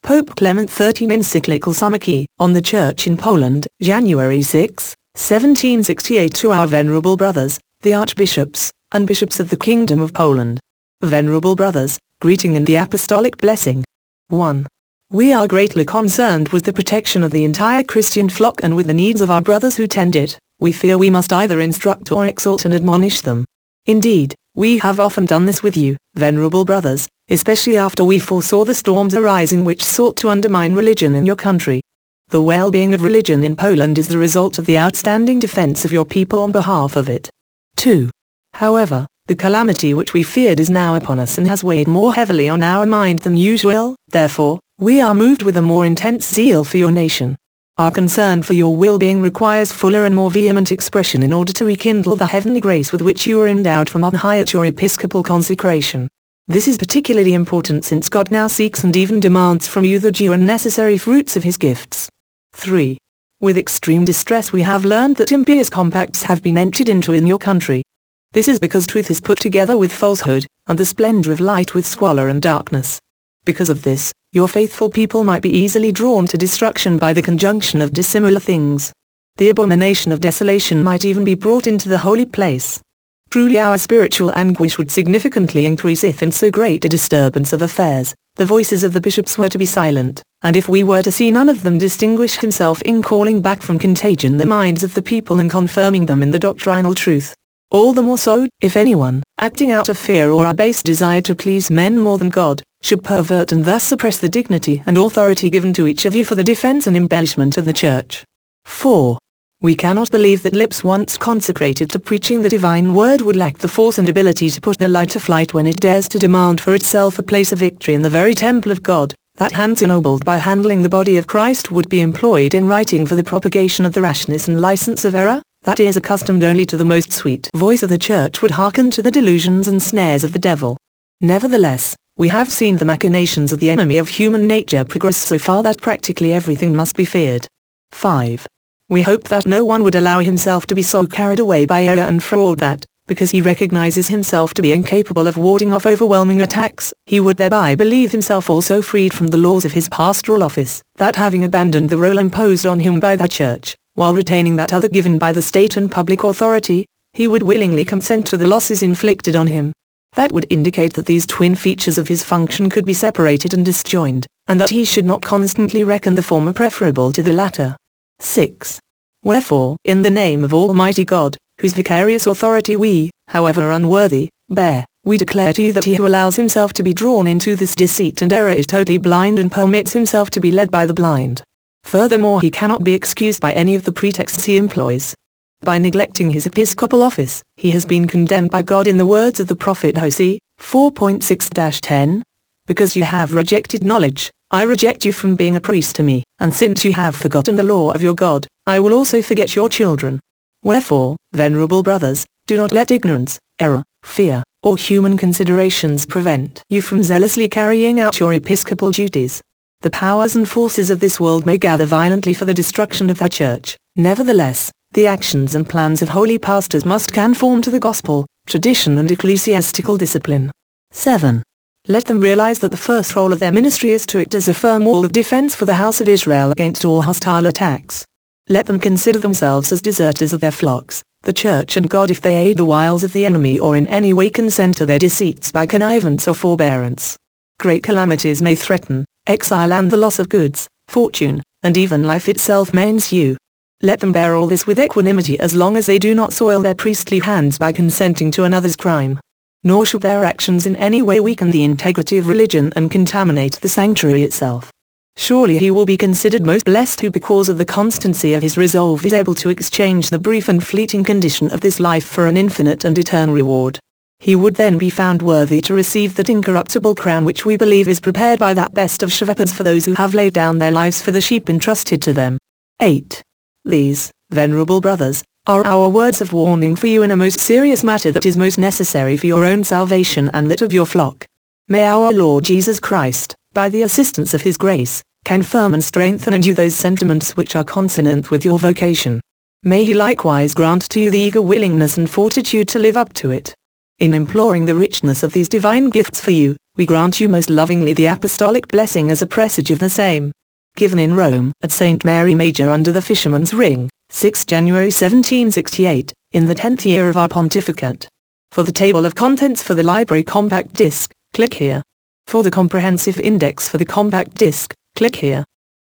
Pope Clement XIII Encyclical Summary on the Church in Poland, January 6, 1768. To our venerable brothers, the archbishops, and bishops of the Kingdom of Poland. Venerable brothers, greeting and the apostolic blessing. 1. We are greatly concerned with the protection of the entire Christian flock and with the needs of our brothers who tend it. We fear we must either instruct or exhort and admonish them. Indeed, we have often done this with you, venerable brothers, especially after we foresaw the storms arising which sought to undermine religion in your country. The well-being of religion in Poland is the result of the outstanding defense of your people on behalf of it. 2. However, the calamity which we feared is now upon us and has weighed more heavily on our mind than usual. Therefore, we are moved with a more intense zeal for your nation. Our concern for your well-being requires fuller and more vehement expression in order to rekindle the heavenly grace with which you are endowed from on high at your episcopal consecration. This is particularly important since God now seeks and even demands from you the due and necessary fruits of his gifts. 3. With extreme distress we have learned that impious compacts have been entered into in your country. This is because truth is put together with falsehood, and the splendor of light with squalor and darkness. Because of this, your faithful people might be easily drawn to destruction by the conjunction of dissimilar things. The abomination of desolation might even be brought into the holy place. Truly our spiritual anguish would significantly increase if in so great a disturbance of affairs, the voices of the bishops were to be silent, and if we were to see none of them distinguish himself in calling back from contagion the minds of the people and confirming them in the doctrinal truth. All the more so, if anyone, acting out of fear or a base desire to please men more than God, should pervert and thus suppress the dignity and authority given to each of you for the defense and embellishment of the Church. 4. We cannot believe that lips once consecrated to preaching the divine word would lack the force and ability to put the lie to flight when it dares to demand for itself a place of victory in the very temple of God, that hands ennobled by handling the body of Christ would be employed in writing for the propagation of the rashness and license of error, that is accustomed only to the most sweet voice of the Church would hearken to the delusions and snares of the devil. Nevertheless, we have seen the machinations of the enemy of human nature progress so far that practically everything must be feared. 5. We hope that no one would allow himself to be so carried away by error and fraud that, because he recognizes himself to be incapable of warding off overwhelming attacks, he would thereby believe himself also freed from the laws of his pastoral office, that having abandoned the role imposed on him by the Church, while retaining that other given by the state and public authority, he would willingly consent to the losses inflicted on him. That would indicate that these twin features of his function could be separated and disjoined, and that he should not constantly reckon the former preferable to the latter. 6. Wherefore, in the name of Almighty God, whose vicarious authority we, however unworthy, bear, we declare to you that he who allows himself to be drawn into this deceit and error is totally blind and permits himself to be led by the blind. Furthermore, he cannot be excused by any of the pretexts he employs. By neglecting his episcopal office, he has been condemned by God in the words of the prophet Hosea, 4.6-10, because you have rejected knowledge, I reject you from being a priest to me, and since you have forgotten the law of your God, I will also forget your children. Wherefore, venerable brothers, do not let ignorance, error, fear, or human considerations prevent you from zealously carrying out your episcopal duties. The powers and forces of this world may gather violently for the destruction of the Church. Nevertheless, the actions and plans of holy pastors must conform to the gospel, tradition and ecclesiastical discipline. 7. Let them realize that the first role of their ministry is to act as a firm wall of defense for the house of Israel against all hostile attacks. Let them consider themselves as deserters of their flocks, the Church and God if they aid the wiles of the enemy or in any way consent to their deceits by connivance or forbearance. Great calamities may threaten, exile and the loss of goods, fortune, and even life itself may ensue. Let them bear all this with equanimity as long as they do not soil their priestly hands by consenting to another's crime. Nor should their actions in any way weaken the integrity of religion and contaminate the sanctuary itself. Surely he will be considered most blessed who because of the constancy of his resolve is able to exchange the brief and fleeting condition of this life for an infinite and eternal reward. He would then be found worthy to receive that incorruptible crown which we believe is prepared by that best of shepherds for those who have laid down their lives for the sheep entrusted to them. 8. These, venerable brothers, are our words of warning for you in a most serious matter that is most necessary for your own salvation and that of your flock. May our Lord Jesus Christ, by the assistance of his grace, confirm and strengthen in you those sentiments which are consonant with your vocation. May he likewise grant to you the eager willingness and fortitude to live up to it. In imploring the richness of these divine gifts for you, We grant you most lovingly the apostolic blessing as a presage of the same. Given in Rome, at St. Mary Major under the Fisherman's Ring, 6 January 1768, in the 10th year of our pontificate. For the table of contents for the library compact disc, click here. For the comprehensive index for the compact disc, click here.